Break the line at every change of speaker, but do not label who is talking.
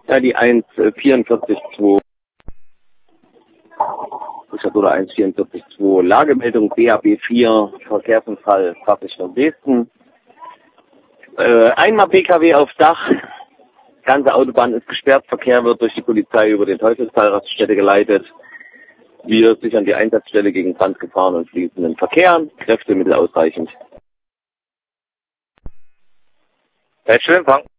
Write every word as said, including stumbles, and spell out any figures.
Ja, die eins vierundvierzig zwei. Oder eins vierundvierzig zwei. Lagemeldung B A B vier, Verkehrsunfall, Fahrtrichtung Dresden. Äh, einmal P K W aufs Dach. Ganze Autobahn ist gesperrt. Verkehr wird durch die Polizei über den Teufelstal-Raststätte geleitet. Wir sichern die Einsatzstelle gegen Brandgefahren und fließenden Verkehr. Kräftemittel ausreichend.
Feldstillempfang.